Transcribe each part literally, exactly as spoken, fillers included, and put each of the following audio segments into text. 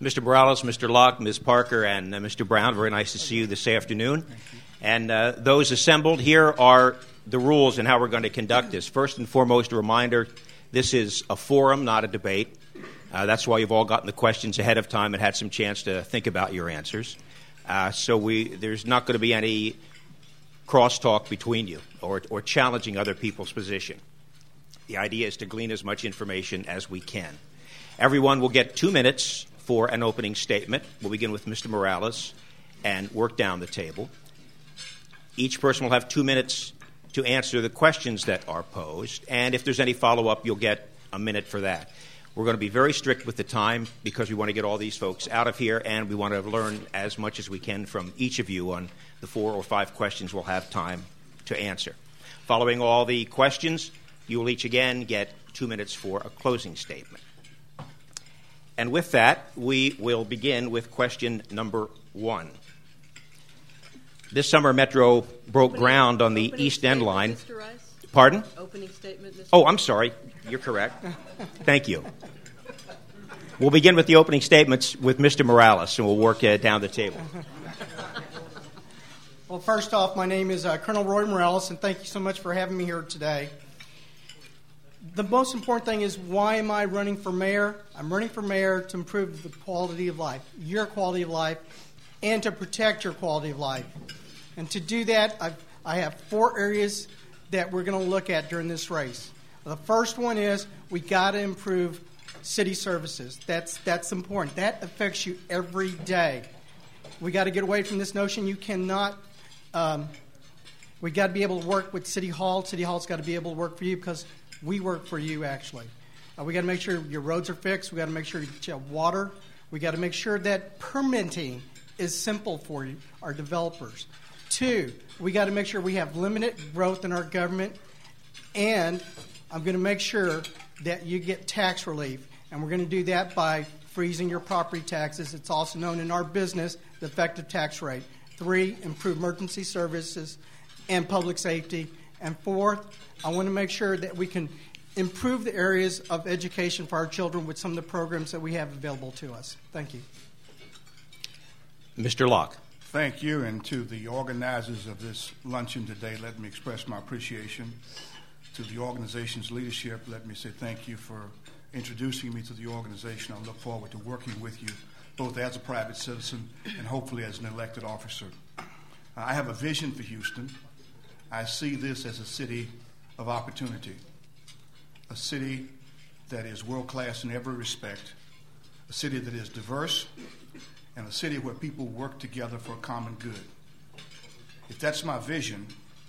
Mister Morales, Mister Locke, Miz Parker, and uh, Mister Brown, very nice to see you this afternoon. And uh, those assembled, here are the rules and how we're going to conduct this. First and foremost, a reminder, this is a forum, not a debate. Uh, that's why you've all gotten the questions ahead of time and had some chance to think about your answers. Uh, so we, there's not going to be any crosstalk between you or, or challenging other people's position. The idea is to glean as much information as we can. Everyone will get two minutes for an opening statement. We'll begin with Mister Morales and work down the table. Each person will have two minutes to answer the questions that are posed, and if there's any follow-up, you'll get a minute for that. We're going to be very strict with the time because we want to get all these folks out of here, and we want to learn as much as we can from each of you on the four or five questions we'll have time to answer. Following all the questions, you will each again get two minutes for a closing statement. And with that, we will begin with question number one. This summer, Metro broke opening, ground on the East End line. Mister Rice? Pardon? Opening statement, Mister Oh, I'm sorry. You're correct. Thank you. We'll begin with the opening statements with Mister Morales, and we'll work uh, down the table. Well, first off, my name is uh, Colonel Roy Morales, and thank you so much for having me here today. The most important thing is, why am I running for mayor? I'm running for mayor to improve the quality of life, your quality of life, and to protect your quality of life. And to do that, I've, I have four areas that we're going to look at during this race. The first one is we got to improve city services. That's that's important. That affects you every day. We got to get away from this notion you cannot. Um, we got to be able to work with City Hall. City Hall's got to be able to work for you because we work for you. Actually, uh, we got to make sure your roads are fixed. We got to make sure you have water. We got to make sure that permitting is simple for you, our developers. Two, we got to make sure we have limited growth in our government, and I'm going to make sure that you get tax relief, and we're going to do that by freezing your property taxes. It's also known in our business the effective tax rate. Three, improve emergency services and public safety. And fourth, I want to make sure that we can improve the areas of education for our children with some of the programs that we have available to us. Thank you. Mister Locke. Thank you, and to the organizers of this luncheon today, let me express my appreciation. To the organization's leadership, let me say thank you for introducing me to the organization. I look forward to working with you, both as a private citizen and hopefully as an elected officer. I have a vision for Houston. I see this as a city of opportunity, a city that is world-class in every respect, a city that is diverse, and a city where people work together for a common good. If that's my vision,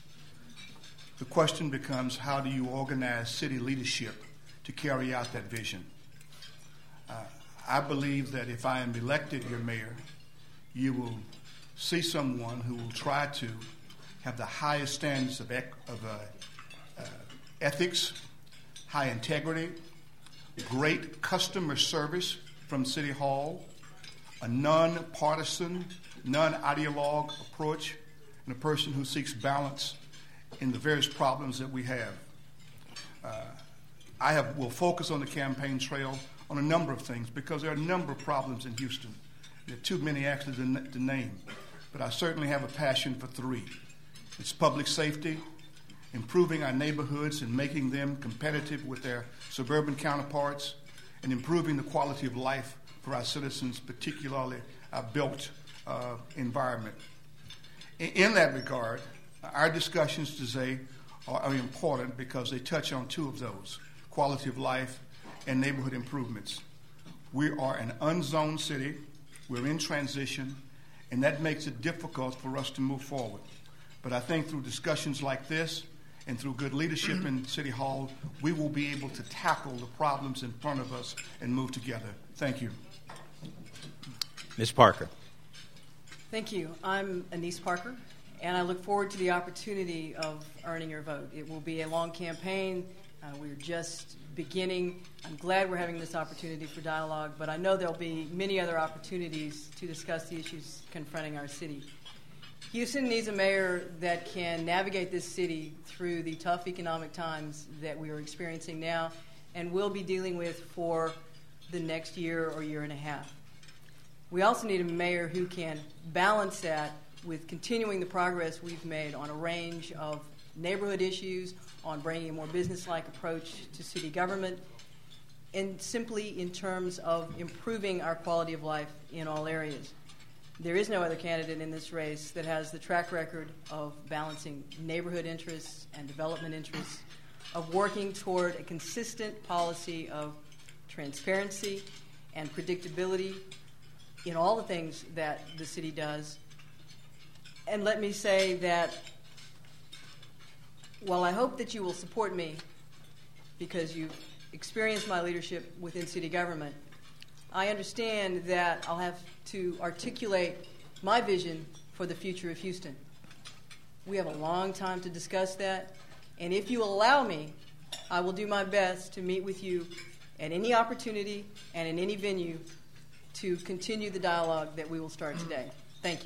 the question becomes, how do you organize city leadership to carry out that vision? Uh, I believe that if I am elected your mayor, you will see someone who will try to have the highest standards of, ec- of uh, uh, ethics, high integrity, great customer service from City Hall, a non-partisan, non-ideologue approach, and a person who seeks balance in the various problems that we have. Uh, I have, will focus on the campaign trail on a number of things because there are a number of problems in Houston. There are too many actually to, to name, but I certainly have a passion for three. It's public safety, improving our neighborhoods and making them competitive with their suburban counterparts, and improving the quality of life for our citizens, particularly our built uh, environment. In, in that regard, our discussions today are, are important because they touch on two of those, quality of life and neighborhood improvements. We are an unzoned city. We're in transition, and that makes it difficult for us to move forward. But I think through discussions like this and through good leadership in City Hall, we will be able to tackle the problems in front of us and move together. Thank you. Miz Parker. Thank you. I'm Anise Parker, and I look forward to the opportunity of earning your vote. It will be a long campaign. Uh, we're just beginning. I'm glad we're having this opportunity for dialogue, but I know there'll be many other opportunities to discuss the issues confronting our city. Houston needs a mayor that can navigate this city through the tough economic times that we are experiencing now and will be dealing with for the next year or year and a half. We also need a mayor who can balance that with continuing the progress we've made on a range of neighborhood issues, on bringing a more business-like approach to city government, and simply in terms of improving our quality of life in all areas. There is no other candidate in this race that has the track record of balancing neighborhood interests and development interests, of working toward a consistent policy of transparency and predictability in all the things that the city does. And let me say that while I hope that you will support me because you've experienced my leadership within city government, I understand that I'll have to articulate my vision for the future of Houston. We have a long time to discuss that, and if you allow me, I will do my best to meet with you at any opportunity and in any venue to continue the dialogue that we will start today. Thank you.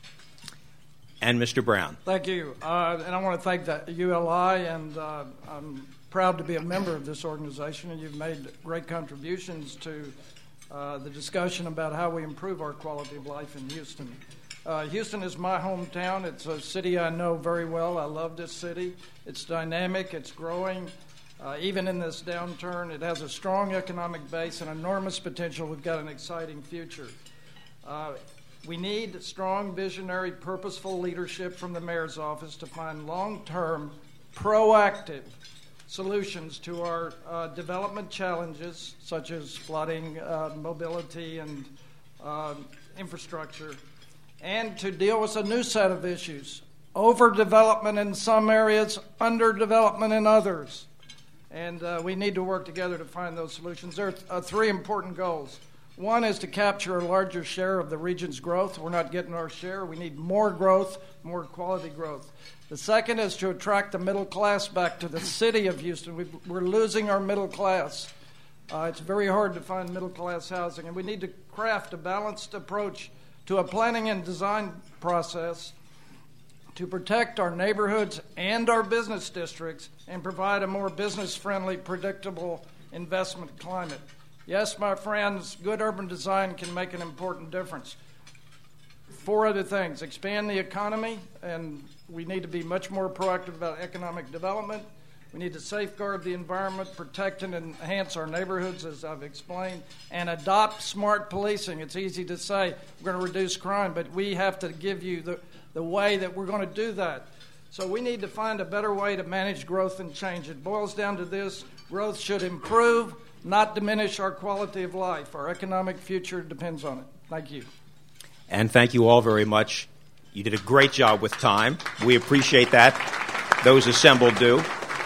And Mister Brown. Thank you. Uh, and I want to thank the U L I, and uh, I'm proud to be a member of this organization, and you've made great contributions to uh, the discussion about how we improve our quality of life in Houston. Uh, Houston is my hometown. It's a city I know very well. I love this city. It's dynamic. It's growing. Uh, even in this downturn, it has a strong economic base and enormous potential. We've got an exciting future. Uh, we need strong, visionary, purposeful leadership from the mayor's office to find long-term, proactive solutions to our uh, development challenges, such as flooding, uh, mobility, and uh, infrastructure, and to deal with a new set of issues: overdevelopment in some areas, underdevelopment in others. And uh, we need to work together to find those solutions. There are th- uh, three important goals. One is to capture a larger share of the region's growth. We're not getting our share. We need more growth, more quality growth. The second is to attract the middle class back to the city of Houston. We've, we're losing our middle class. Uh, it's very hard to find middle class housing, and we need to craft a balanced approach to a planning and design process to protect our neighborhoods and our business districts and provide a more business-friendly, predictable investment climate. Yes, my friends, good urban design can make an important difference. Four other things: expand the economy, and we need to be much more proactive about economic development. We need to safeguard the environment, protect and enhance our neighborhoods, as I've explained, and adopt smart policing. It's easy to say we're going to reduce crime, but we have to give you the, the way that we're going to do that. So we need to find a better way to manage growth and change. It boils down to this: growth should improve, not diminish our quality of life. Our economic future depends on it. Thank you. And thank you all very much. You did a great job with time. We appreciate that. Those assembled do.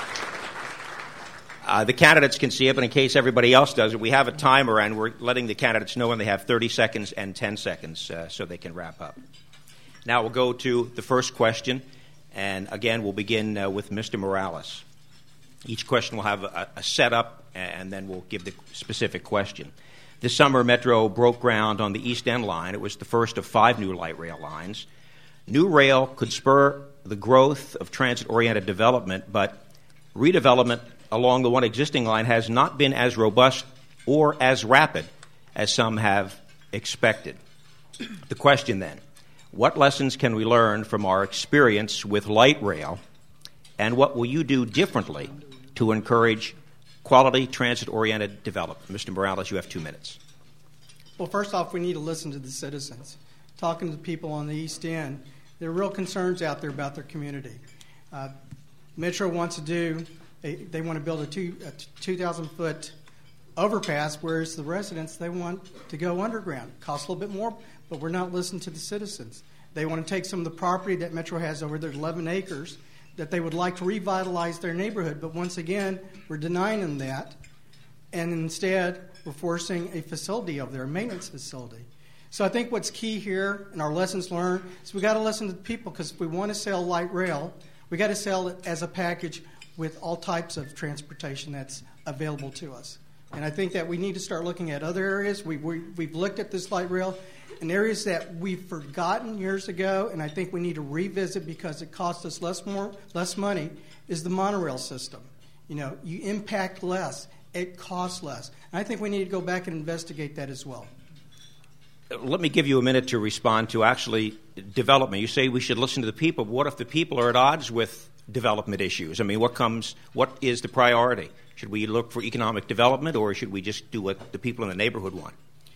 Uh, the candidates can see it, but in case everybody else does it, we have a timer, and we're letting the candidates know when they have thirty seconds and ten seconds uh, so they can wrap up. Now we'll go to the first question, and again, we'll begin uh, with Mister Morales. Each question will have a, a setup, and then we'll give the specific question. This summer, Metro broke ground on the East End line. It was the first of five new light rail lines. New rail could spur the growth of transit-oriented development, but redevelopment along the one existing line has not been as robust or as rapid as some have expected. The question then: what lessons can we learn from our experience with light rail, and what will you do differently to encourage quality transit-oriented development? Mister Morales, you have two minutes. Well, first off, we need to listen to the citizens. Talking to the people on the East End, there are real concerns out there about their community. Uh, Metro wants to do, they, they want to build a two a two thousand foot overpass, whereas the residents, they want to go underground. It costs a little bit more, but we're not listening to the citizens. They want to take some of the property that Metro has over there, eleven acres, that they would like to revitalize their neighborhood, but once again, we're denying them that, and instead, we're forcing a facility over there, a maintenance facility. So I think what's key here, and our lessons learned, is we got to listen to the people, because if we want to sell light rail, we got to sell it as a package with all types of transportation that's available to us. And I think that we need to start looking at other areas. We, we, we've looked at this light rail in areas that we've forgotten years ago, and I think we need to revisit because it costs us less more less money, is the monorail system. You know, you impact less, it costs less. And I think we need to go back and investigate that as well. let me give you a minute to respond to actually development. You say we should listen to the people, but what if the people are at odds with development issues? I mean, what comes? What is the priority? Should we look for economic development, or should we just do what the people in the neighborhood want?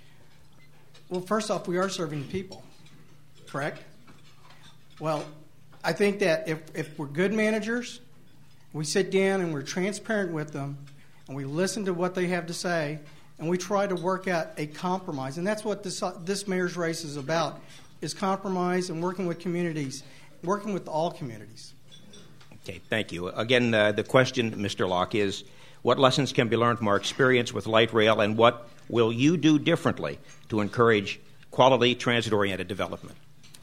Well, first off, we are serving the people, correct? Well, I think that if, if we're good managers, we sit down and we're transparent with them, and we listen to what they have to say, and we try to work out a compromise. And that's what this, this mayor's race is about, is compromise and working with communities, working with all communities. Okay, thank you. Again, uh, the question, Mister Locke, is what lessons can be learned from our experience with light rail, and what will you do differently to encourage quality transit-oriented development?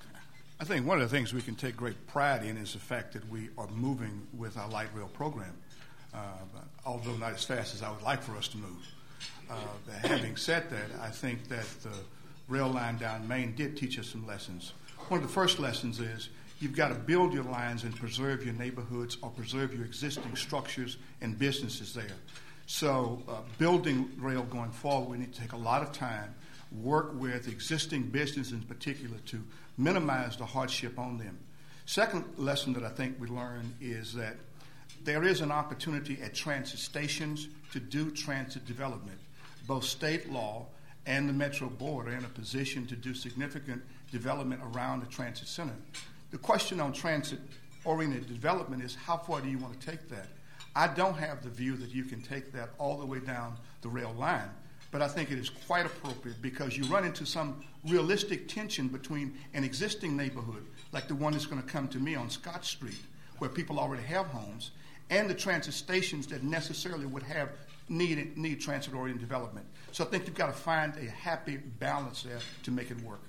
I think one of the things we can take great pride in is the fact that we are moving with our light rail program, uh, although not as fast as I would like for us to move. Uh, having said that, I think that the rail line down Main did teach us some lessons. One of the first lessons is you've got to build your lines and preserve your neighborhoods or preserve your existing structures and businesses there. So uh, building rail going forward, we need to take a lot of time, work with existing businesses in particular to minimize the hardship on them. Second lesson that I think we learned is that there is an opportunity at transit stations to do transit development. Both state law and the Metro Board are in a position to do significant development around the transit center. The question on transit-oriented development is how far do you want to take that? I don't have the view that you can take that all the way down the rail line, but I think it is quite appropriate because you run into some realistic tension between an existing neighborhood, like the one that's going to come to me on Scott Street, where people already have homes, and the transit stations that necessarily would have need, need transit-oriented development. So I think you've got to find a happy balance there to make it work.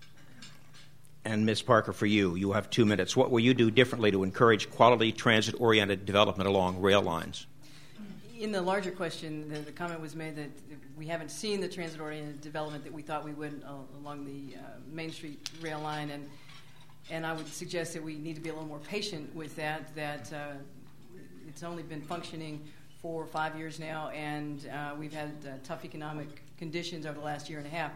And Miz Parker, for you, you have two minutes. What will you do differently to encourage quality transit-oriented development along rail lines? In the larger question, the, the comment was made that we haven't seen the transit-oriented development that we thought we would uh, along the uh, Main Street rail line, and and I would suggest that we need to be a little more patient with that, that uh, it's only been functioning for five years now, and uh, we've had uh, tough economic conditions over the last year and a half.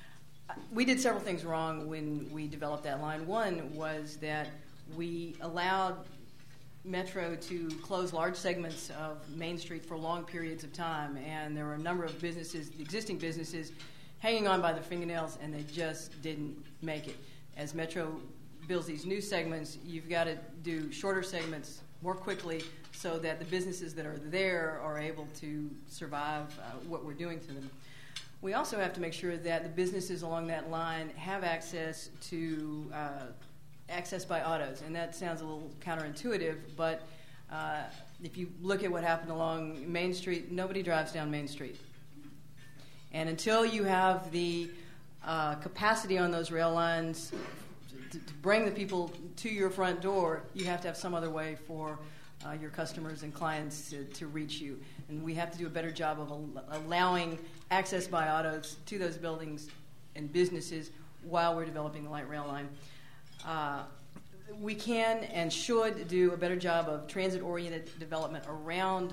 We did several things wrong when we developed that line. One was that we allowed Metro to close large segments of Main Street for long periods of time, and there were a number of businesses, existing businesses, hanging on by their fingernails, and they just didn't make it. As Metro builds these new segments, you've got to do shorter segments more quickly so that the businesses that are there are able to survive uh, what we're doing to them. We also have to make sure that the businesses along that line have access to uh, access by autos, and that sounds a little counterintuitive, but uh, if you look at what happened along Main Street, nobody drives down Main Street. And until you have the uh, capacity on those rail lines to, to bring the people to your front door, you have to have some other way for uh, your customers and clients to, to reach you. And we have to do a better job of al- allowing access by autos to those buildings and businesses while we're developing the light rail line. Uh, we can and should do a better job of transit-oriented development around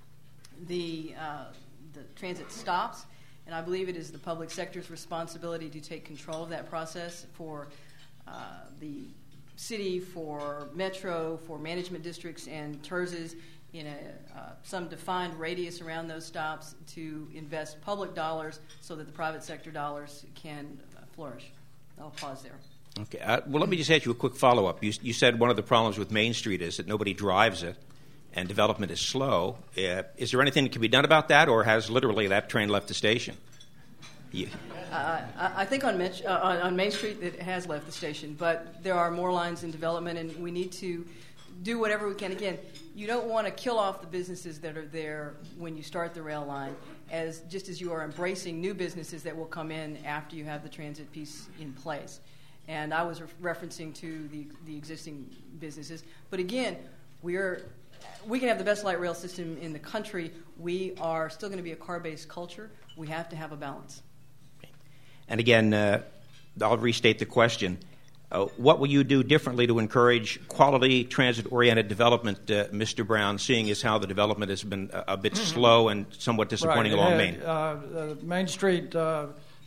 the, uh, the transit stops, and I believe it is the public sector's responsibility to take control of that process for uh, the city, for Metro, for management districts and T E R Zs in a, uh, some defined radius around those stops to invest public dollars so that the private sector dollars can uh, flourish. I'll pause there. Okay. Uh, well, let me just ask you a quick follow-up. You, you said one of the problems with Main Street is that nobody drives it and development is slow. Uh, is there anything that can be done about that, or has literally that train left the station? You. Uh, I think on, Met- uh, on, on Main Street it has left the station, but there are more lines in development, and we need to do whatever we can. Again, you don't want to kill off the businesses that are there when you start the rail line, as just as you are embracing new businesses that will come in after you have the transit piece in place. And I was re- referencing to the, the existing businesses. But again, we are we can have the best light rail system in the country. We are still going to be a car-based culture. We have to have a balance. And again, uh, I'll restate the question. Uh, what will you do differently to encourage quality transit-oriented development, uh, Mister Brown, seeing as how the development has been a, a bit slow and somewhat disappointing right. along had, Main? Uh, uh, Main Street uh,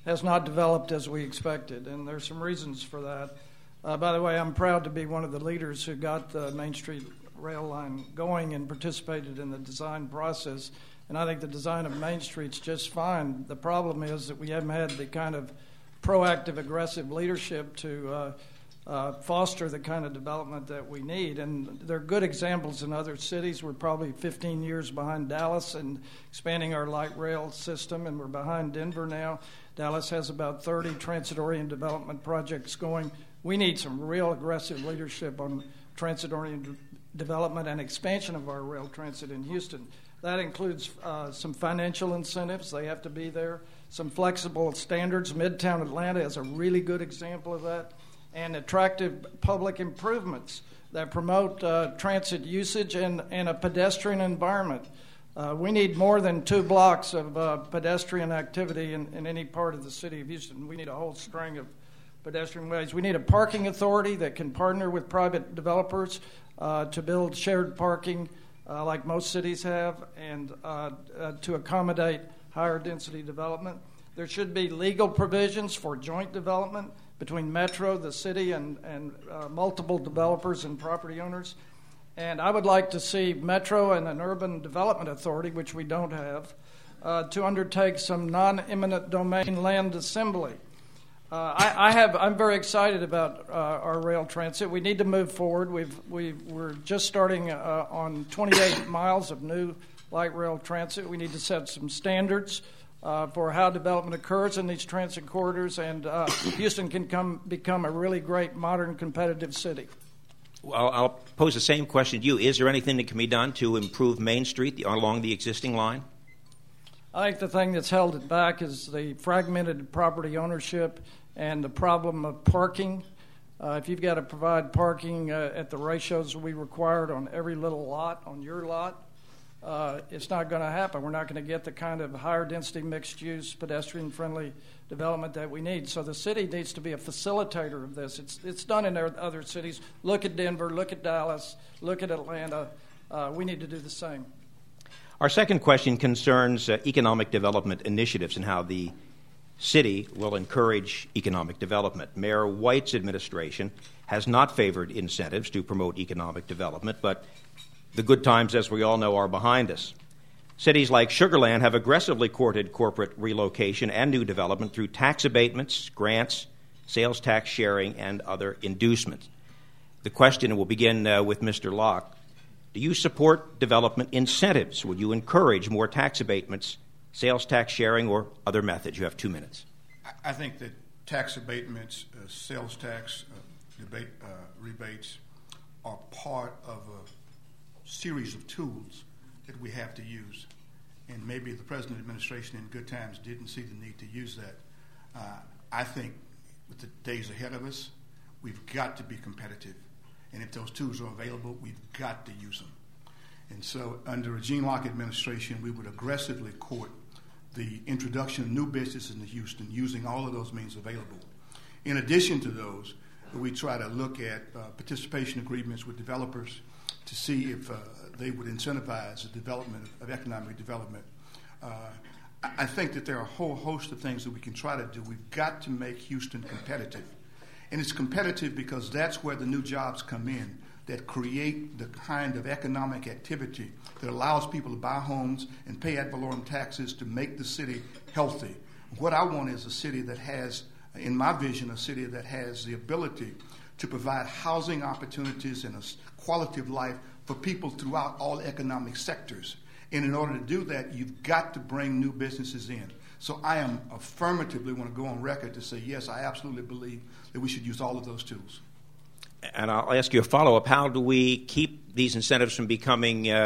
has not developed as we expected, and there's some reasons for that. Uh, by the way, I'm proud to be one of the leaders who got the Main Street rail line going and participated in the design process, and I think the design of Main Street's just fine. The problem is that we haven't had the kind of proactive, aggressive leadership to uh, uh, foster the kind of development that we need. And there are good examples in other cities. We're probably fifteen years behind Dallas in expanding our light rail system, and we're behind Denver now. Dallas has about thirty transit-oriented development projects going. We need some real aggressive leadership on transit-oriented development and expansion of our rail transit in Houston. That includes uh, some financial incentives. They have to be there. Some flexible standards. Midtown Atlanta is a really good example of that. And attractive public improvements that promote uh, transit usage and, and a pedestrian environment. Uh, we need more than two blocks of uh, pedestrian activity in, in any part of the city of Houston. We need a whole string of pedestrian ways. We need a parking authority that can partner with private developers uh, to build shared parking uh, like most cities have and uh, uh, to accommodate higher density development. There should be legal provisions for joint development between Metro, the city, and, and uh, multiple developers and property owners. And I would like to see Metro and an urban development authority, which we don't have, uh, to undertake some non-eminent domain land assembly. Uh, I, I have. I'm very excited about uh, our rail transit. We need to move forward. We've, we've, we're just starting uh, on twenty-eight miles of new light rail transit. We need to set some standards Uh, for how development occurs in these transit corridors, and uh, Houston can come become a really great, modern, competitive city. Well, I'll pose the same question to you. Is there anything that can be done to improve Main Street the, along the existing line? I think the thing that's held it back is the fragmented property ownership and the problem of parking. Uh, if you've got to provide parking uh, at the ratios we required on every little lot, on your lot, Uh, it's not going to happen. We're not going to get the kind of higher density, mixed use, pedestrian friendly development that we need. So the city needs to be a facilitator of this. It's it's done in other cities. Look at Denver, look at Dallas, look at Atlanta. Uh, we need to do the same. Our second question concerns uh, economic development initiatives and how the city will encourage economic development. Mayor White's administration has not favored incentives to promote economic development, but the good times, as we all know, are behind us. Cities like Sugar Land have aggressively courted corporate relocation and new development through tax abatements, grants, sales tax sharing, and other inducements. The question will begin uh, with Mister Locke. Do you support development incentives? Would you encourage more tax abatements, sales tax sharing, or other methods? You have two minutes. I think that tax abatements, uh, sales tax uh, debate, uh, rebates are part of a series of tools that we have to use. And maybe the present administration in good times didn't see the need to use that. Uh, I think with the days ahead of us, we've got to be competitive. And if those tools are available, we've got to use them. And so under a Gene Locke administration, we would aggressively court the introduction of new businesses in Houston using all of those means available. In addition to those, we try to look at uh, participation agreements with developers to see if uh, they would incentivize the development of, of economic development. Uh, I, I think that there are a whole host of things that we can try to do. We've got to make Houston competitive. And it's competitive because that's where the new jobs come in that create the kind of economic activity that allows people to buy homes and pay ad valorem taxes to make the city healthy. What I want is a city that has, in my vision, a city that has the ability to provide housing opportunities and a quality of life for people throughout all economic sectors. And in order to do that, you've got to bring new businesses in. So I am affirmatively want to go on record to say, yes, I absolutely believe that we should use all of those tools. And I'll ask you a follow-up. How do we keep these incentives from becoming uh,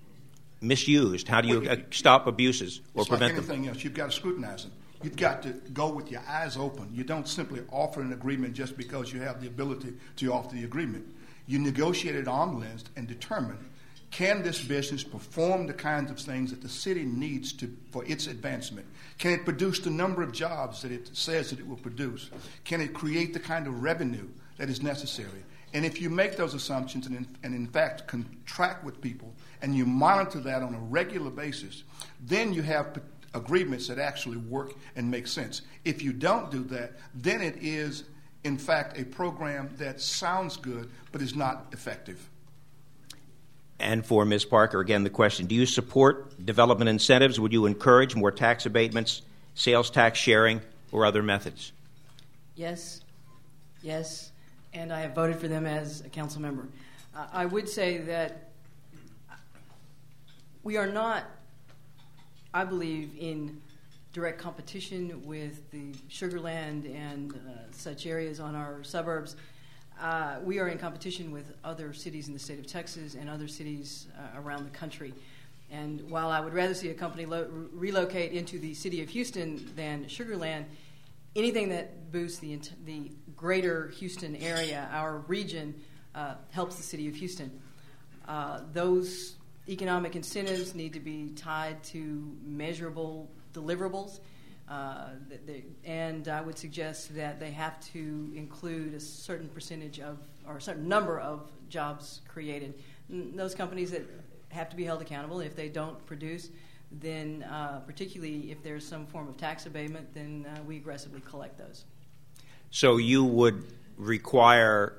misused? How do you uh, stop abuses or it's prevent like anything them? else. You've got to scrutinize them. You've got to go with your eyes open. You don't simply offer an agreement just because you have the ability to offer the agreement. You negotiate at arm's length and determine, can this business perform the kinds of things that the city needs to for its advancement? Can it produce the number of jobs that it says that it will produce? Can it create the kind of revenue that is necessary? And if you make those assumptions and in, and in fact contract with people and you monitor that on a regular basis, then you have agreements that actually work and make sense. If you don't do that, then it is, in fact, a program that sounds good but is not effective. And for Miz Parker, again, the question, do you support development incentives? Would you encourage more tax abatements, sales tax sharing, or other methods? Yes, yes, and I have voted for them as a council member. Uh, I would say that we are not, I believe, in direct competition with the Sugar Land and uh, such areas on our suburbs. Uh, we are in competition with other cities in the state of Texas and other cities uh, around the country. And while I would rather see a company lo- relocate into the city of Houston than Sugar Land, anything that boosts the, the greater Houston area, our region, uh, helps the city of Houston. Uh, those economic incentives need to be tied to measurable deliverables, uh, they, and I would suggest that they have to include a certain percentage of, or a certain number of jobs created. And those companies that have to be held accountable, if they don't produce, then uh, particularly if there's some form of tax abatement, then uh, we aggressively collect those. So you would require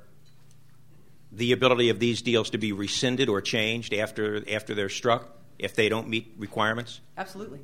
the ability of these deals to be rescinded or changed after after they're struck if they don't meet requirements? Absolutely.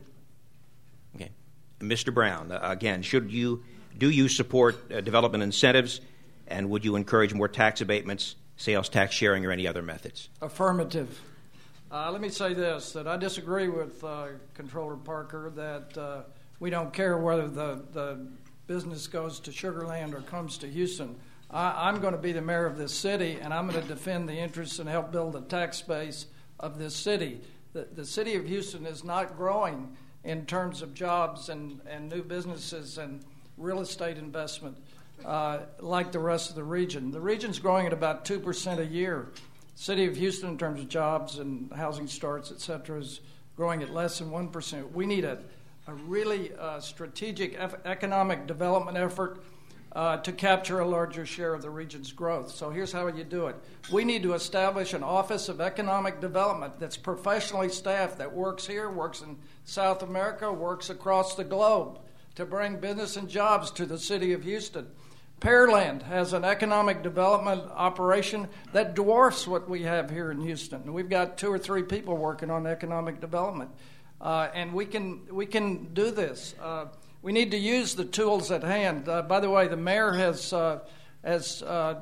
Okay. Mister Brown, uh, again, should you do you support uh, development incentives, and would you encourage more tax abatements, sales tax sharing, or any other methods? Affirmative. Uh, let me say this, that I disagree with uh, Controller Parker that uh, we don't care whether the, the business goes to Sugar Land or comes to Houston. I, I'm going to be the mayor of this city, and I'm going to defend the interests and help build the tax base of this city. The, the city of Houston is not growing in terms of jobs and, and new businesses and real estate investment uh, like the rest of the region. The region's growing at about two percent a year. City of Houston, in terms of jobs and housing starts, et cetera, is growing at less than one percent. We need a, a really uh, strategic economic development effort uh, to capture a larger share of the region's growth. So here's how you do it. We need to establish an Office of Economic Development that's professionally staffed, that works here, works in South America, works across the globe to bring business and jobs to the city of Houston. Pearland has an economic development operation that dwarfs what we have here in Houston. We've got two or three people working on economic development, uh, and we can we can do this. Uh, we need to use the tools at hand. Uh, by the way, the mayor has uh, has uh,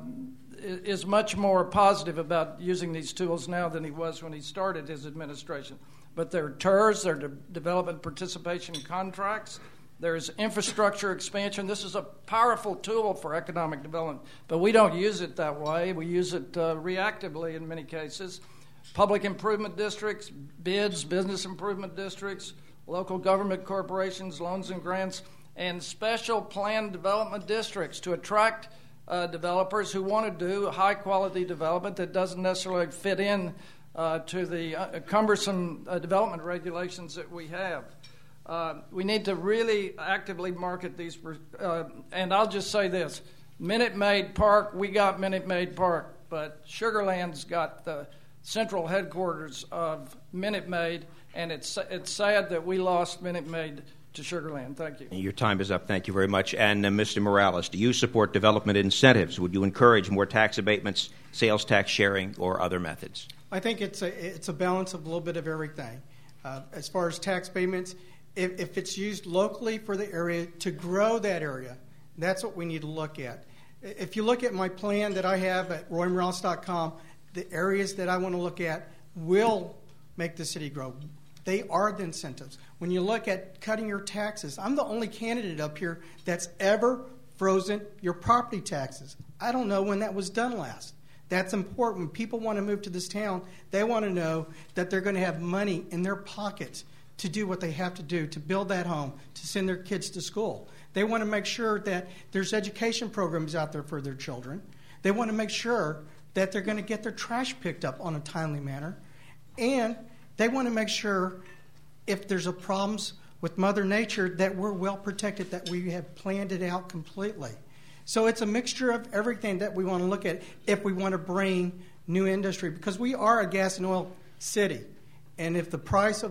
is much more positive about using these tools now than he was when he started his administration. But there are T E R S, there are de- development participation contracts. There's infrastructure expansion. This is a powerful tool for economic development, but we don't use it that way. We use it uh, reactively in many cases. Public improvement districts, B I Ds, business improvement districts, local government corporations, loans and grants, and special planned development districts to attract uh, developers who want to do high-quality development that doesn't necessarily fit in uh, to the uh, cumbersome uh, development regulations that we have. Uh, we need to really actively market these. Uh, and I'll just say this. Minute Maid Park, we got Minute Maid Park, but Sugar Land's got the central headquarters of Minute Maid, and it's it's sad that we lost Minute Maid to Sugar Land. Thank you. Your time is up. Thank you very much. And uh, Mister Morales, do you support development incentives? Would you encourage more tax abatements, sales tax sharing, or other methods? I think it's a it's a balance of a little bit of everything. Uh, as far as tax payments, If, if it's used locally for the area to grow that area, that's what we need to look at. If you look at my plan that I have at roy morales dot com, the areas that I want to look at will make the city grow. They are the incentives. When you look at cutting your taxes, I'm the only candidate up here that's ever frozen your property taxes. I don't know when that was done last. That's important. When people want to move to this town, they want to know that they're going to have money in their pockets to do what they have to do, to build that home, to send their kids to school. They want to make sure that there's education programs out there for their children. They want to make sure that they're going to get their trash picked up on a timely manner. And they want to make sure if there's a problems with Mother Nature that we're well protected, that we have planned it out completely. So it's a mixture of everything that we want to look at if we want to bring new industry, because we are a gas and oil city. And if the price of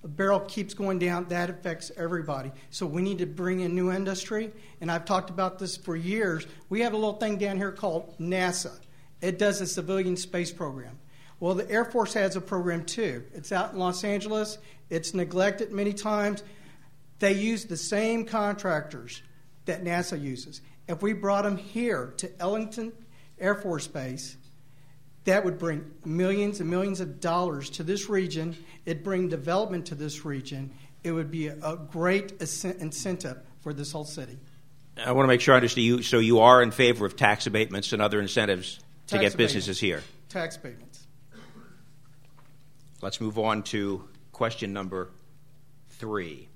a barrel keeps going down, that affects everybody. So we need to bring in new industry, and I've talked about this for years. We have a little thing down here called NASA. It does a civilian space program. Well, the Air Force has a program too. It's out in Los Angeles. It's neglected many times. They use the same contractors that NASA uses. If we brought them here to Ellington Air Force Base, that would bring millions and millions of dollars to this region. It'd bring development to this region. It would be a, a great incentive for this whole city. I want to make sure I understand you. So you are in favor of tax abatements and other incentives to Tax get businesses here? Tax abatements. Let's move on to question number three.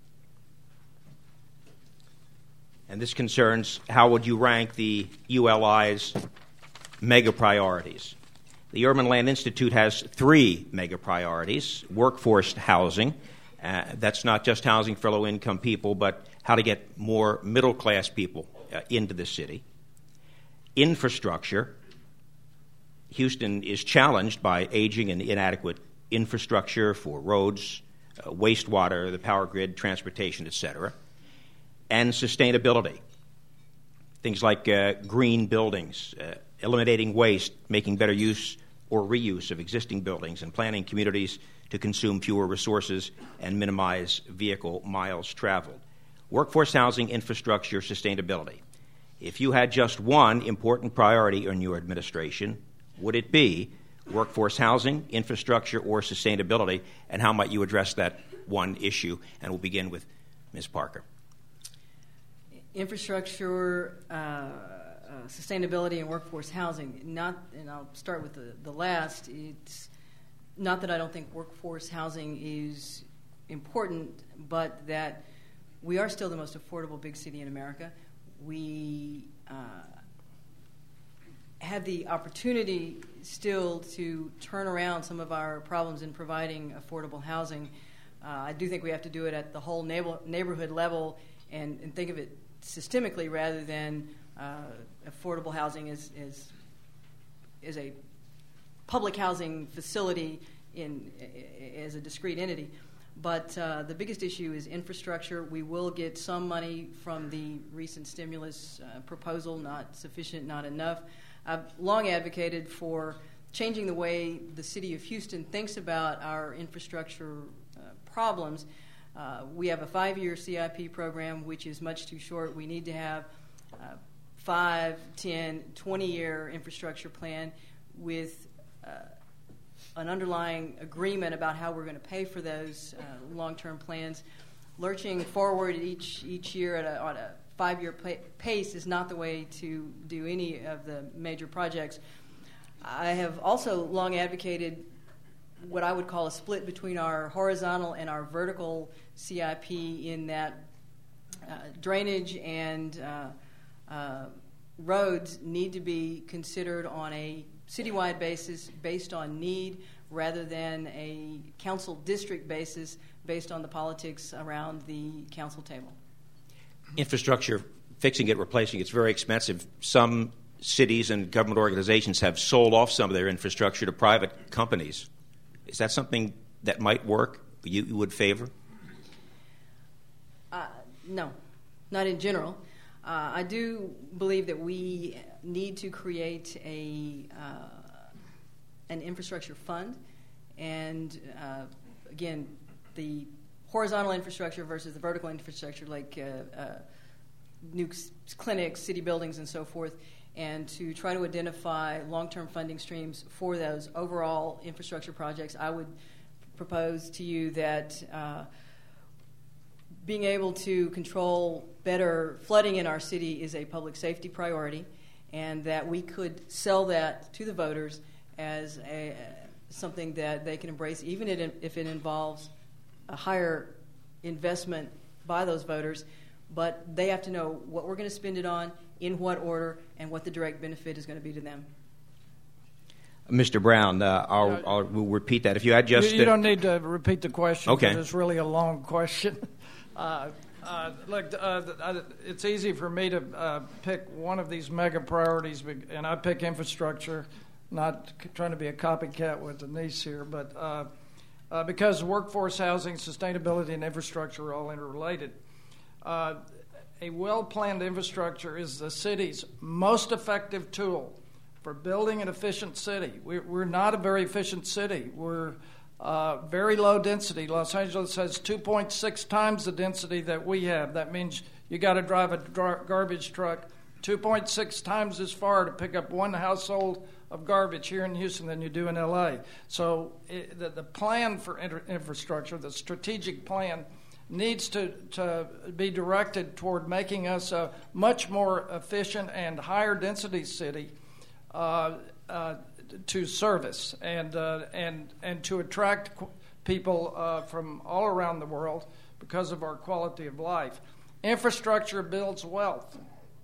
And this concerns how would you rank the U L I's mega priorities? The Urban Land Institute has three mega priorities: workforce housing. Uh, that's not just housing for low-income people, but how to get more middle-class people uh, into the city. Infrastructure. Houston is challenged by aging and inadequate infrastructure for roads, uh, wastewater, the power grid, transportation, et cetera. And sustainability. Things like uh, green buildings, uh, eliminating waste, making better use or reuse of existing buildings, and planning communities to consume fewer resources and minimize vehicle miles traveled. Workforce housing, infrastructure, sustainability. If you had just one important priority in your administration, would it be workforce housing, infrastructure, or sustainability, and how might you address that one issue? And we'll begin with Miz Parker. Infrastructure, uh, uh, sustainability, and workforce housing. Not, and I'll start with the, the last. It's not that I don't think workforce housing is important, but that we are still the most affordable big city in America. We uh, have the opportunity still to turn around some of our problems in providing affordable housing. Uh, I do think we have to do it at the whole neighbor, neighborhood level and, and think of it systemically rather than uh, affordable housing as, as, as a public housing facility in as a discrete entity. But uh, the biggest issue is infrastructure. We will get some money from the recent stimulus uh, proposal, not sufficient, not enough. I've long advocated for changing the way the city of Houston thinks about our infrastructure uh, problems. Uh, we have a five-year C I P program, which is much too short. We need to have a five, ten, twenty-year infrastructure plan with uh, an underlying agreement about how we're going to pay for those uh, long-term plans. Lurching forward each each year at a, on a five-year pa- pace is not the way to do any of the major projects. I have also long advocated what I would call a split between our horizontal and our vertical C I P, in that uh, drainage and uh, uh, roads need to be considered on a citywide basis based on need rather than a council district basis based on the politics around the council table. Infrastructure, fixing it, replacing it's very expensive. Some cities and government organizations have sold off some of their infrastructure to private companies. Is that something that might work, you, you would favor? Uh, no, not in general. Uh, I do believe that we need to create a uh, an infrastructure fund, and uh, again, the horizontal infrastructure versus the vertical infrastructure, like uh, uh, new clinics, city buildings, and so forth, and to try to identify long-term funding streams for those overall infrastructure projects. I would propose to you that uh, being able to control better flooding in our city is a public safety priority, and that we could sell that to the voters as a, something that they can embrace, even if it involves a higher investment by those voters. But they have to know what we're going to spend it on, in what order, and what the direct benefit is going to be to them. Mister Brown, uh, I'll, I'll we'll repeat that. If you had just... You, you don't need to repeat the question, okay, because it's really a long question. Uh, uh, look, uh, it's easy for me to uh, pick one of these mega priorities, and I pick infrastructure, not trying to be a copycat with Denise here, but uh, uh, because workforce housing, sustainability, and infrastructure are all interrelated. Uh, a well-planned infrastructure is the city's most effective tool for building an efficient city. We're, we're not a very efficient city. We're uh, very low density. Los Angeles has two point six times the density that we have. That means you got to drive a dra- garbage truck two point six times as far to pick up one household of garbage here in Houston than you do in L A. So it, the, the plan for inter- infrastructure, the strategic plan, needs to, to be directed toward making us a much more efficient and higher density city uh, uh, to service and uh, and and to attract qu- people uh, from all around the world because of our quality of life. Infrastructure builds wealth,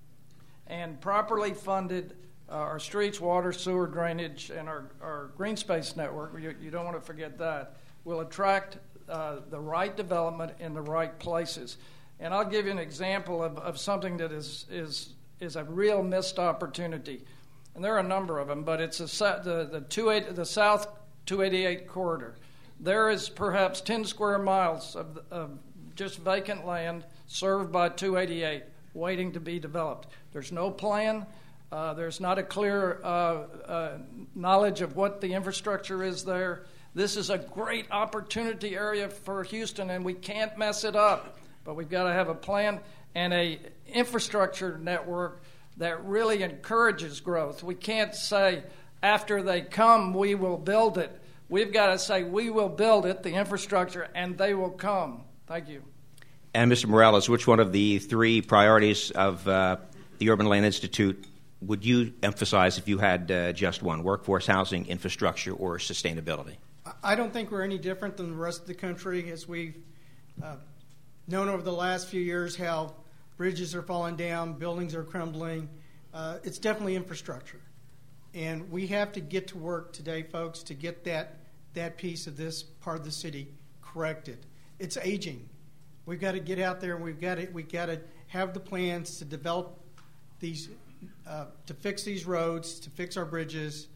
and properly funded, uh, our streets, water, sewer, drainage, and our, our green space network, you, you don't want to forget that, will attract uh, the right development in the right places. And I'll give you an example of, of something that is, is, is a real missed opportunity. And there are a number of them, but it's a, the, the, two eighty, the South two eighty-eight corridor. There is perhaps ten square miles of, of just vacant land served by two eighty-eight waiting to be developed. There's no plan. Uh, there's not a clear uh, uh, knowledge of what the infrastructure is there. This is a great opportunity area for Houston, and we can't mess it up. But we've got to have a plan and a infrastructure network that really encourages growth. We can't say, after they come, we will build it. We've got to say, we will build it, the infrastructure, and they will come. Thank you. And Mister Morales, which one of the three priorities of uh, the Urban Land Institute would you emphasize if you had uh, just one, workforce housing, infrastructure, or sustainability? I don't think we're any different than the rest of the country, as we've uh, known over the last few years how bridges are falling down, buildings are crumbling. Uh, it's definitely infrastructure. And we have to get to work today, folks, to get that, that piece of this part of the city corrected. It's aging. We've got to get out there and we've got to, we've got to have the plans to develop these, uh, to fix these roads, to fix our bridges.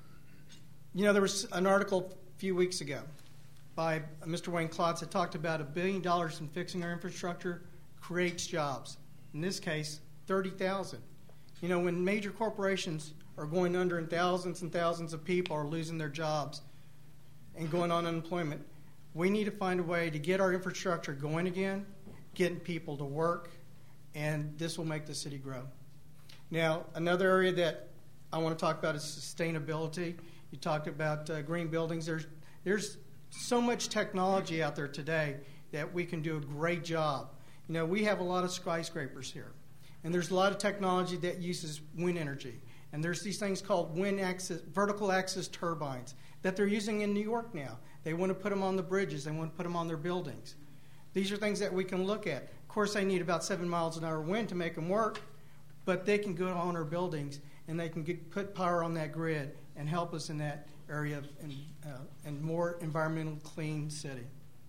You know, there was an article a few weeks ago by Mister Wayne Klotz that talked about a billion dollars in fixing our infrastructure creates jobs. In this case, thirty thousand. You know, when major corporations are going under and thousands and thousands of people are losing their jobs and going on unemployment, we need to find a way to get our infrastructure going again, getting people to work, and this will make the city grow. Now, another area that I want to talk about is sustainability. You talked about uh, green buildings. There's, there's so much technology out there today that we can do a great job. You know, we have a lot of skyscrapers here, and there's a lot of technology that uses wind energy. And there's these things called wind axis, vertical axis turbines that they're using in New York now. They want to put them on the bridges. They want to put them on their buildings. These are things that we can look at. Of course, they need about seven miles an hour wind to make them work, but they can go on our buildings, and they can get, put power on that grid and help us in that area of and, uh, and more environmental clean city.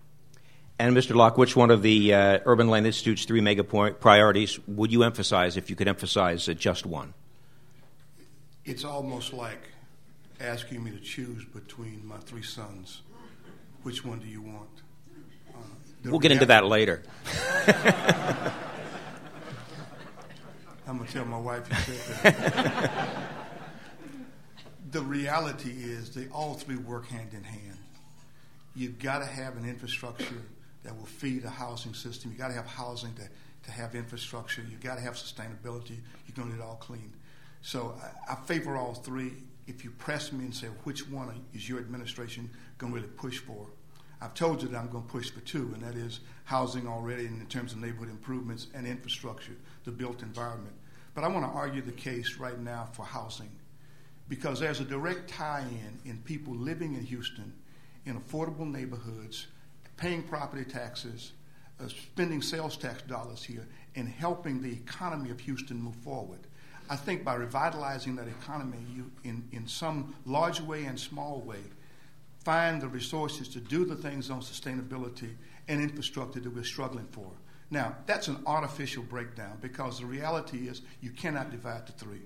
And Mister Locke, which one of the uh, Urban Land Institute's three mega point priorities would you emphasize if you could emphasize uh, just one? It's almost like asking me to choose between my three sons. Which one do you want? Uh, we'll get into that later. I'm going to tell my wife you said that. The reality is they all three work hand in hand. You've got to have an infrastructure that will feed a housing system. You've got to have housing to, to have infrastructure. You've got to have sustainability. You're going to get it all clean. So I, I favor all three. If you press me and say, which one is your administration going to really push for? I've told you that I'm going to push for two, and that is housing already in terms of neighborhood improvements and infrastructure, the built environment. But I want to argue the case right now for housing because there's a direct tie-in in people living in Houston in affordable neighborhoods, paying property taxes, uh, spending sales tax dollars here, and helping the economy of Houston move forward. I think by revitalizing that economy, you, in, in some large way and small way, find the resources to do the things on sustainability and infrastructure that we're struggling for. Now, that's an artificial breakdown because the reality is you cannot divide to three.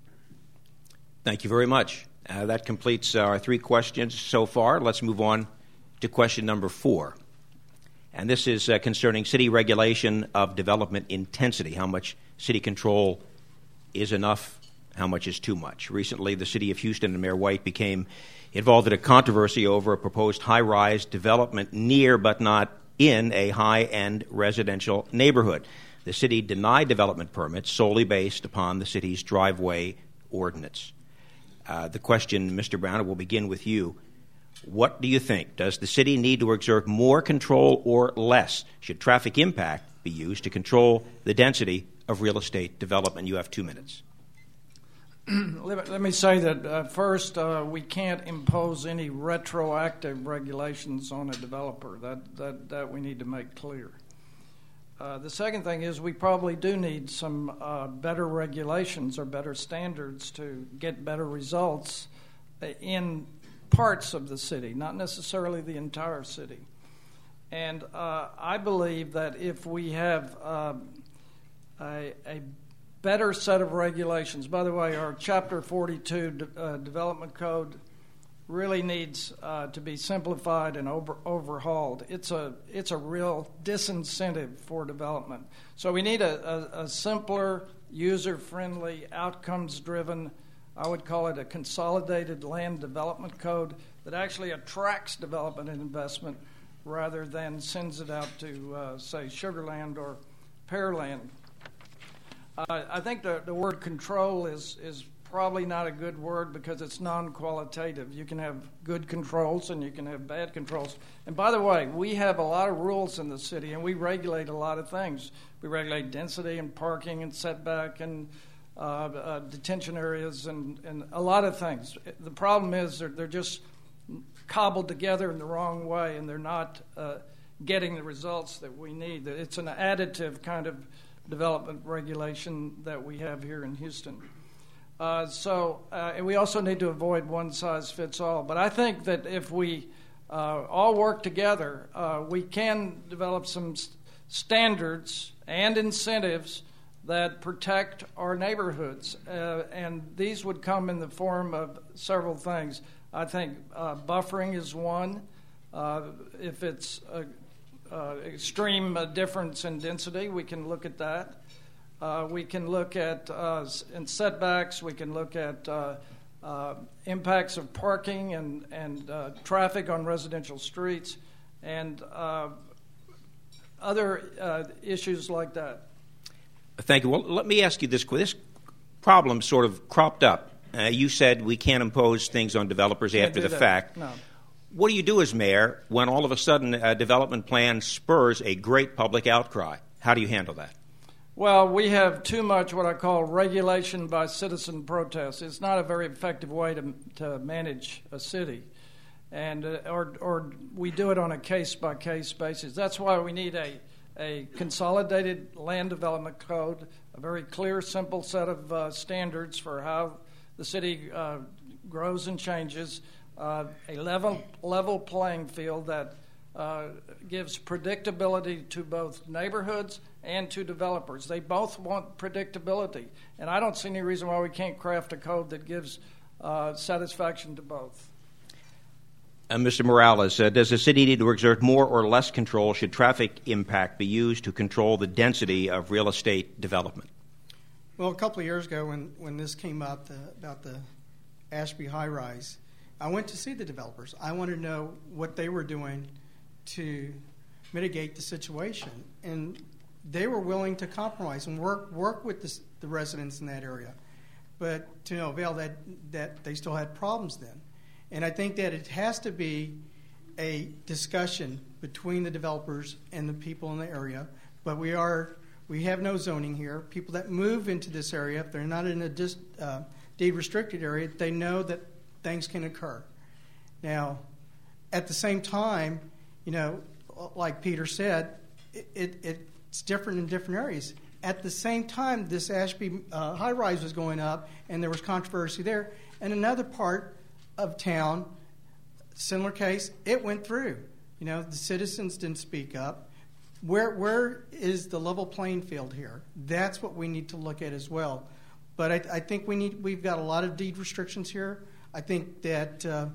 Thank you very much. Uh, that completes our three questions so far. Let's move on to question number four. And this is uh, concerning city regulation of development intensity, how much city control is enough, how much is too much. Recently, the city of Houston and Mayor White became involved in a controversy over a proposed high-rise development near but not in a high-end residential neighborhood. The city denied development permits solely based upon the city's driveway ordinance. Uh, the question, Mister Brown, will begin with you. What do you think? Does the city need to exert more control or less? Should traffic impact be used to control the density of real estate development? You have two minutes. Let me say that uh, first, uh, we can't impose any retroactive regulations on a developer. That that, that we need to make clear. Uh, the second thing is we probably do need some uh, better regulations or better standards to get better results in parts of the city, not necessarily the entire city. And uh, I believe that if we have uh, a, a better set of regulations, by the way, our Chapter forty-two de- uh, Development Code really needs uh, to be simplified and over- overhauled. It's a it's a real disincentive for development. So we need a, a, a simpler, user-friendly, outcomes-driven, I would call it a consolidated land development code that actually attracts development and investment rather than sends it out to, uh, say, Sugarland or Pearland. Uh, I think the, the word control is, is probably not a good word because it's non-qualitative. You can have good controls and you can have bad controls. And by the way, we have a lot of rules in the city and we regulate a lot of things. We regulate density and parking and setback and uh, uh, detention areas and, and a lot of things. The problem is they're, they're just cobbled together in the wrong way and they're not uh, getting the results that we need. It's an additive kind of development regulation that we have here in Houston. Uh, so, uh, and we also need to avoid one size fits all. But I think that if we uh, all work together, uh, we can develop some st- standards and incentives that protect our neighborhoods. Uh, and these would come in the form of several things. I think uh, buffering is one. Uh, if it's a Uh, extreme uh, difference in density, we can look at that. Uh, we can look at uh, in setbacks. We can look at uh, uh, impacts of parking and and uh, traffic on residential streets, and uh, other uh, issues like that. Thank you. Well, let me ask you this: this problem sort of cropped up. Uh, you said we can't impose things on developers Can't after do the that. fact. No. What do you do as mayor when all of a sudden a development plan spurs a great public outcry? How do you handle that? Well, we have too much what I call regulation by citizen protest. It's not a very effective way to to manage a city, and uh, or or we do it on a case by case basis. That's why we need a a consolidated land development code, a very clear, simple set of uh, standards for how the city uh, grows and changes. Uh, a level level playing field that uh, gives predictability to both neighborhoods and to developers. They both want predictability, and I don't see any reason why we can't craft a code that gives uh, satisfaction to both. Uh, Mister Morales, uh, does the city need to exert more or less control? Should traffic impact be used to control the density of real estate development? Well, a couple of years ago when, when this came up the, about the Ashby high-rise, I went to see the developers. I wanted to know what they were doing to mitigate the situation. And they were willing to compromise and work work with the, the residents in that area. But to no avail, that, that they still had problems then. And I think that it has to be a discussion between the developers and the people in the area. But we are we have no zoning here. People that move into this area, if they're not in a dis, uh, deed-restricted area, they know that things can occur. Now, at the same time, you know, like Peter said, it, it, it's different in different areas. At the same time, this Ashby uh, high-rise was going up, and there was controversy there. And another part of town, similar case, it went through. You know, the citizens didn't speak up. Where where is the level playing field here? That's what we need to look at as well. But I, I think we need we've got a lot of deed restrictions here. I think that uh,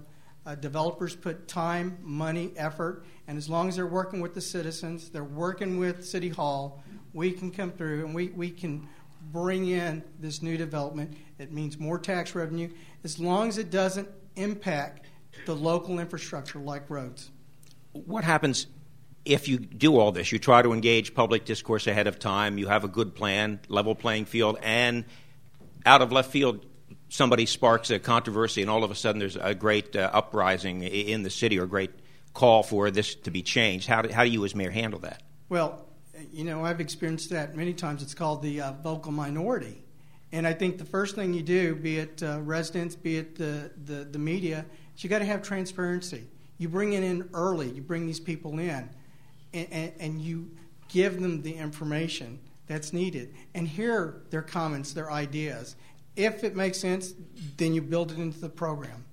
Uh, developers put time, money, effort, and as long as they're working with the citizens, they're working with City Hall, we can come through and we, we can bring in this new development. It means more tax revenue as long as it doesn't impact the local infrastructure like roads. What happens if you do all this? You try to engage public discourse ahead of time, you have a good plan, level playing field, and out of left field somebody sparks a controversy and all of a sudden there's a great uh, uprising in the city or a great call for this to be changed. How do, how do you as mayor handle that? Well, you know, I've experienced that many times. It's called the uh, vocal minority. And I think the first thing you do, be it uh, residents, be it the, the, the media, is you got to have transparency. You bring it in early. You bring these people in, and, and, and you give them the information that's needed and hear their comments, their ideas. If it makes sense, then you build it into the program.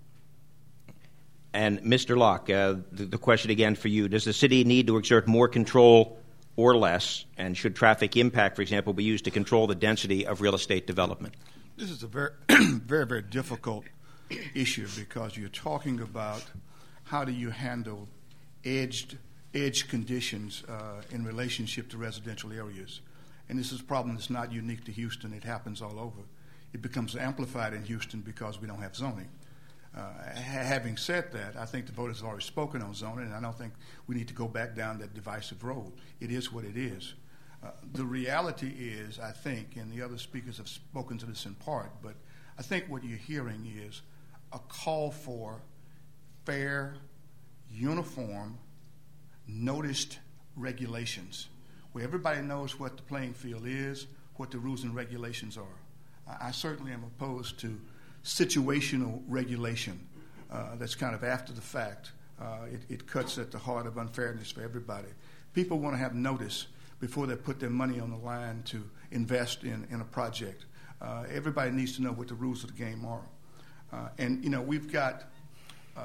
And Mister Locke, uh, the, the question again for you. Does the city need to exert more control or less? And should traffic impact, for example, be used to control the density of real estate development? This is a very, very, very difficult issue because you're talking about how do you handle edged, edge conditions uh, in relationship to residential areas. And this is a problem that's not unique to Houston. It happens all over. It becomes amplified in Houston because we don't have zoning. Uh, having said that, I think the voters have already spoken on zoning, and I don't think we need to go back down that divisive road. It is what it is. Uh, the reality is, I think, and the other speakers have spoken to this in part, but I think what you're hearing is a call for fair, uniform, noticed regulations, where everybody knows what the playing field is, what the rules and regulations are. I certainly am opposed to situational regulation uh, that's kind of after the fact. Uh, it, it cuts at the heart of unfairness for everybody. People want to have notice before they put their money on the line to invest in, in a project. Uh, everybody needs to know what the rules of the game are. Uh, and, you know, we've got uh,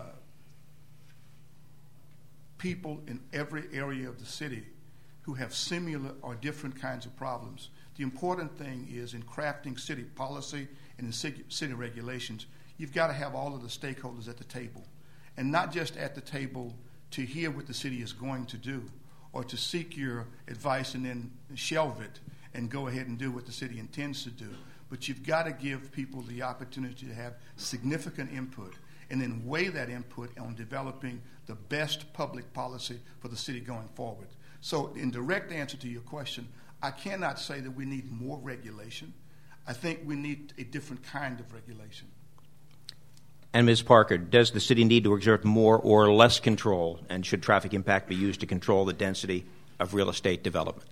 people in every area of the city who have similar or different kinds of problems. The important thing is in crafting city policy and in city regulations, you've got to have all of the stakeholders at the table. And not just at the table to hear what the city is going to do or to seek your advice and then shelve it and go ahead and do what the city intends to do. But you've got to give people the opportunity to have significant input and then weigh that input on developing the best public policy for the city going forward. So in direct answer to your question, I cannot say that we need more regulation. I think we need a different kind of regulation. And Miz Parker, does the city need to exert more or less control, and should traffic impact be used to control the density of real estate development?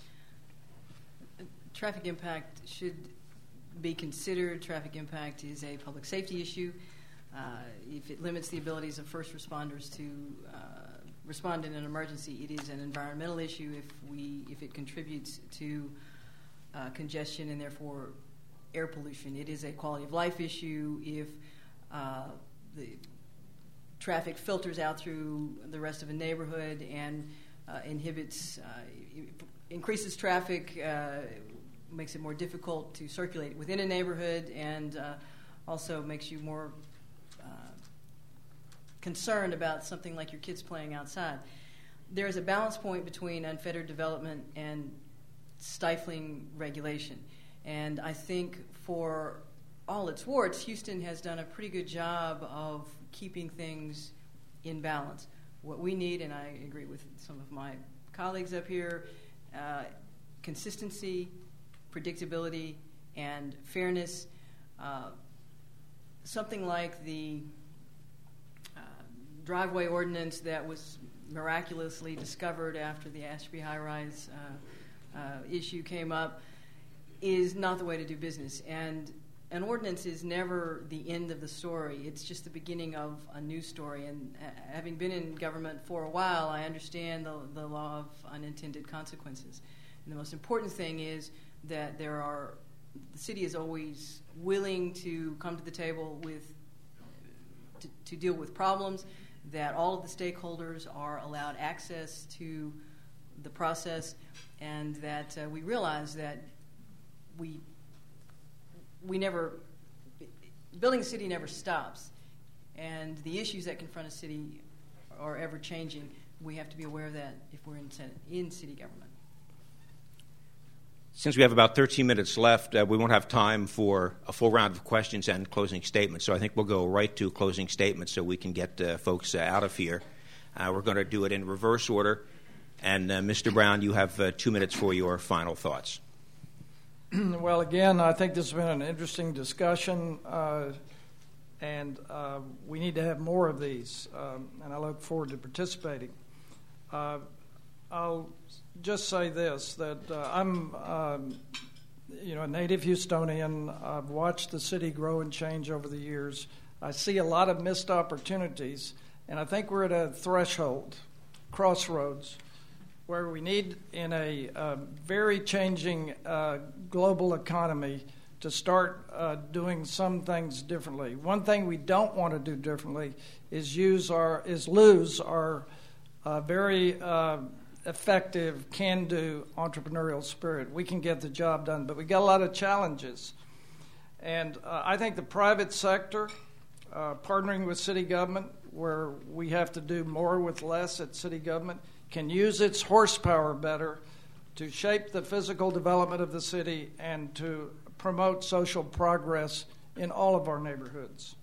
Traffic impact should be considered. Traffic impact is a public safety issue. Uh, if it limits the abilities of first responders to uh, respond in an emergency, it is an environmental issue. If we, if it contributes to uh, congestion and therefore air pollution, it is a quality of life issue. If uh, the traffic filters out through the rest of a neighborhood and uh, inhibits, uh, increases traffic, uh, makes it more difficult to circulate within a neighborhood, and uh, also makes you more concerned about something like your kids playing outside. There is a balance point between unfettered development and stifling regulation. And I think for all its warts, Houston has done a pretty good job of keeping things in balance. What we need, and I agree with some of my colleagues up here, uh, consistency, predictability, and fairness. Uh, something like the driveway ordinance that was miraculously discovered after the Ashby high-rise uh, uh, issue came up is not the way to do business. And an ordinance is never the end of the story. It's just the beginning of a new story. And uh, having been in government for a while, I understand the, the law of unintended consequences. And the most important thing is that there are, the city is always willing to come to the table with, to, to deal with problems, that all of the stakeholders are allowed access to the process, and that uh, we realize that we we never building a city never stops. And the issues that confront a city are ever changing. We have to be aware of that if we're in, Senate, in city government. Since we have about thirteen minutes left, uh, we won't have time for a full round of questions and closing statements. So I think we'll go right to closing statements so we can get uh, folks uh, out of here. Uh, we're going to do it in reverse order. And, uh, Mister Brown, you have uh, two minutes for your final thoughts. Well, again, I think this has been an interesting discussion, uh, and uh, we need to have more of these, um, and I look forward to participating. Uh, I'll just say this, that uh, I'm um, you know, a native Houstonian. I've watched the city grow and change over the years. I see a lot of missed opportunities, and I think we're at a threshold, crossroads, where we need, in a uh, very changing uh, global economy, to start uh, doing some things differently. One thing we don't want to do differently is use our is lose our uh, very uh, effective, can-do entrepreneurial spirit. We can get the job done, but we got a lot of challenges. And uh, I think the private sector, uh, partnering with city government, where we have to do more with less at city government, can use its horsepower better to shape the physical development of the city and to promote social progress in all of our neighborhoods.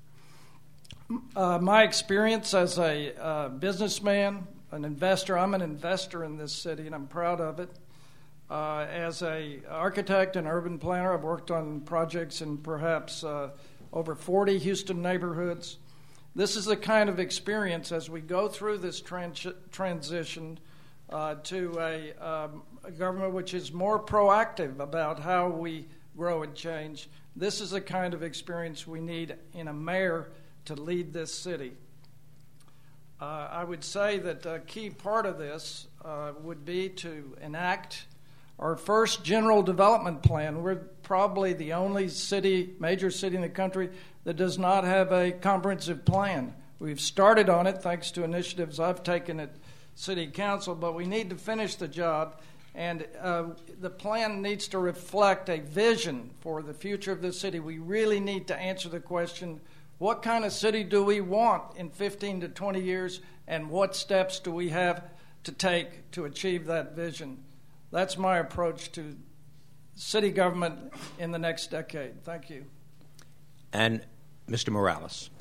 Uh, my experience as a uh, businessman, an investor, I'm an investor in this city and I'm proud of it. Uh, as an architect and urban planner, I've worked on projects in perhaps uh, over forty Houston neighborhoods. This is the kind of experience as we go through this trans- transition uh, to a, um, a government which is more proactive about how we grow and change. This is the kind of experience we need in a mayor to lead this city. Uh, I would say that a key part of this uh, would be to enact our first general development plan. We're probably the only city, major city in the country that does not have a comprehensive plan. We've started on it thanks to initiatives I've taken at City Council, but we need to finish the job, and uh, the plan needs to reflect a vision for the future of the city. We really need to answer the question, what kind of city do we want in fifteen to twenty years, and what steps do we have to take to achieve that vision? That's my approach to city government in the next decade. Thank you. And Mister Morales.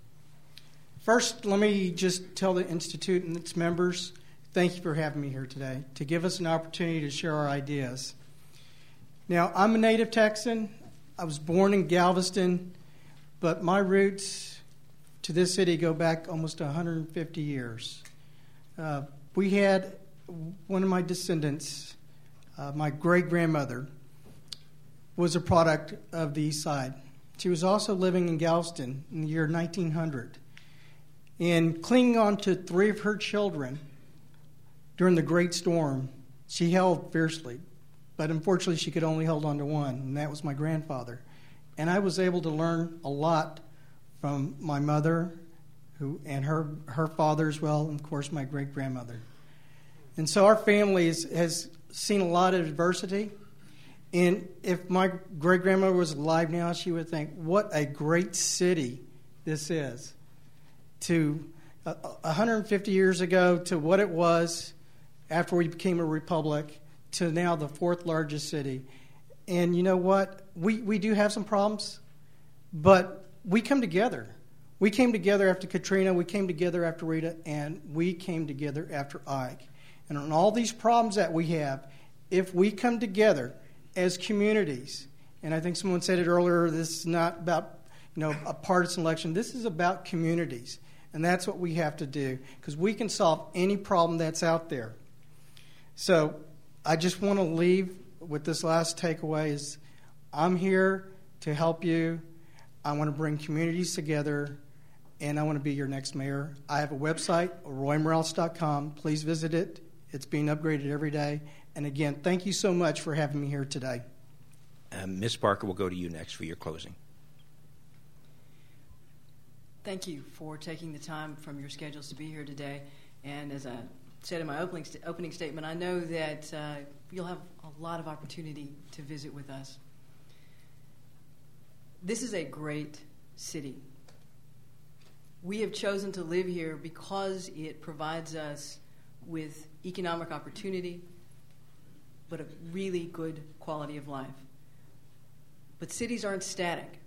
First, let me just tell the Institute and its members, thank you for having me here today, to give us an opportunity to share our ideas. Now, I'm a native Texan. I was born in Galveston, but my roots to this city go back almost one hundred fifty years. Uh, we had one of my descendants, uh, my great-grandmother, was a product of the East Side. She was also living in Galveston in the year nineteen hundred. And clinging on to three of her children during the Great Storm, she held fiercely. But unfortunately, she could only hold on to one, and that was my grandfather. And I was able to learn a lot from my mother who and her, her father as well, and of course my great-grandmother. And so our family is, has seen a lot of adversity. And if my great-grandmother was alive now, she would think, what a great city this is. To uh, one hundred fifty years ago to what it was after we became a republic to now the fourth largest city. And you know what? We, we do have some problems, but we come together. We came together after Katrina, we came together after Rita, and we came together after Ike. And on all these problems that we have, if we come together as communities, and I think someone said it earlier, this is not about, you know, a partisan election. This is about communities, and that's what we have to do because we can solve any problem that's out there. So I just want to leave with this last takeaway is I'm here to help you. I want to bring communities together, and I want to be your next mayor. I have a website, roy morales dot com. Please visit it. It's being upgraded every day. And again, thank you so much for having me here today. Um, Miz Parker, we'll go to you next for your closing. Thank you for taking the time from your schedules to be here today. And as I said in my opening, st- opening statement, I know that uh, you'll have a lot of opportunity to visit with us. This is a great city. We have chosen to live here because it provides us with economic opportunity, but a really good quality of life. But cities aren't static.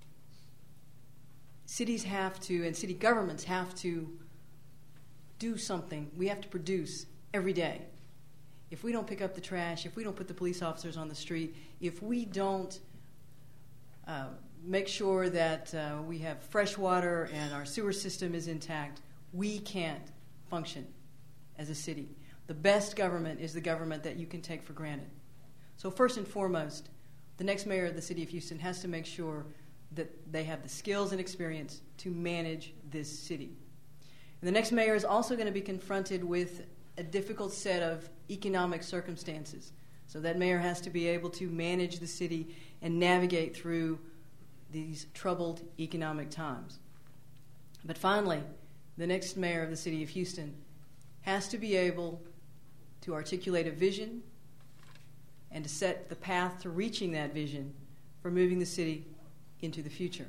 Cities have to, and city governments have to do something. We have to produce every day. If we don't pick up the trash, if we don't put the police officers on the street, if we don't uh, make sure that uh, we have fresh water and our sewer system is intact, we can't function as a city. The best government is the government that you can take for granted. So first and foremost, the next mayor of the city of Houston has to make sure that they have the skills and experience to manage this city. And the next mayor is also going to be confronted with a difficult set of economic circumstances. So that mayor has to be able to manage the city and navigate through these troubled economic times. But finally, the next mayor of the city of Houston has to be able to articulate a vision and to set the path to reaching that vision for moving the city into the future.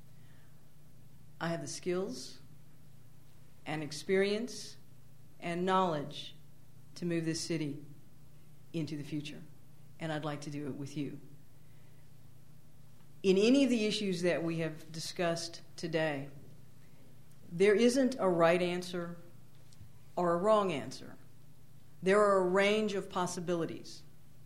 I have the skills and experience and knowledge to move this city into the future, and I'd like to do it with you. In any of the issues that we have discussed today, there isn't a right answer or a wrong answer. There are a range of possibilities,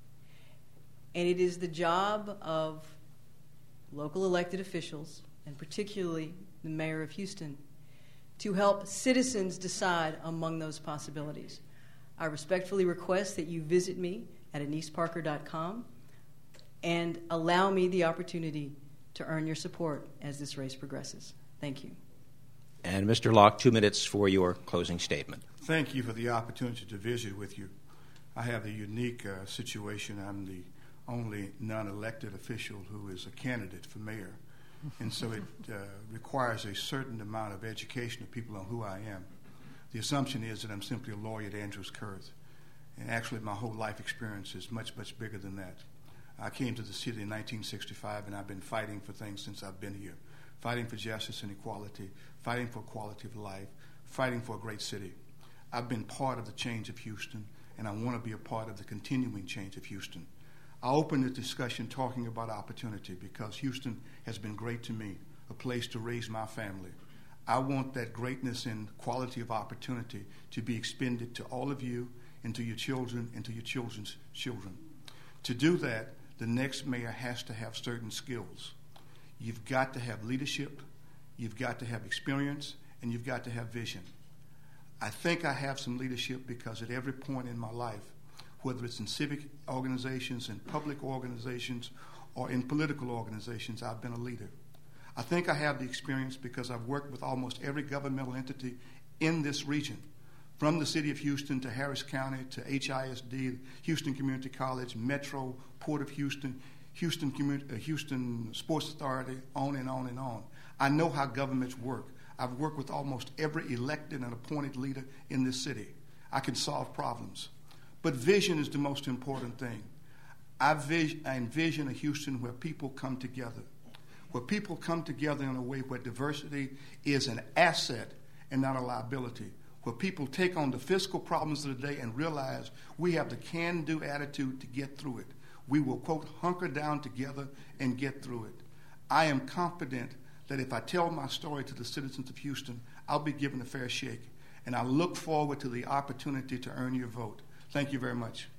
and it is the job of local elected officials, and particularly the mayor of Houston, to help citizens decide among those possibilities. I respectfully request that you visit me at anise parker dot com and allow me the opportunity to earn your support as this race progresses. Thank you. And Mister Locke, two minutes for your closing statement. Thank you for the opportunity to visit with you. I have a unique uh, situation. I'm the only non-elected official who is a candidate for mayor. And so it uh, requires a certain amount of education of people on who I am. The assumption is that I'm simply a lawyer at Andrews Kurth. And actually my whole life experience is much, much bigger than that. I came to the city in nineteen sixty-five, and I've been fighting for things since I've been here. Fighting for justice and equality, fighting for quality of life, fighting for a great city. I've been part of the change of Houston, and I want to be a part of the continuing change of Houston. I opened the discussion talking about opportunity because Houston has been great to me, a place to raise my family. I want that greatness and quality of opportunity to be expended to all of you and to your children and to your children's children. To do that, the next mayor has to have certain skills. You've got to have leadership, you've got to have experience, and you've got to have vision. I think I have some leadership because at every point in my life, whether it's in civic organizations, in public organizations, or in political organizations, I've been a leader. I think I have the experience because I've worked with almost every governmental entity in this region, from the city of Houston to Harris County to H I S D, Houston Community College, Metro, Port of Houston, Houston, Community, uh, Houston Sports Authority, on and on and on. I know how governments work. I've worked with almost every elected and appointed leader in this city. I can solve problems. But vision is the most important thing. I, vis- I envision a Houston where people come together, where people come together in a way where diversity is an asset and not a liability, where people take on the fiscal problems of the day and realize we have the can-do attitude to get through it. We will, quote, hunker down together and get through it. I am confident that if I tell my story to the citizens of Houston, I'll be given a fair shake. And I look forward to the opportunity to earn your vote. Thank you very much.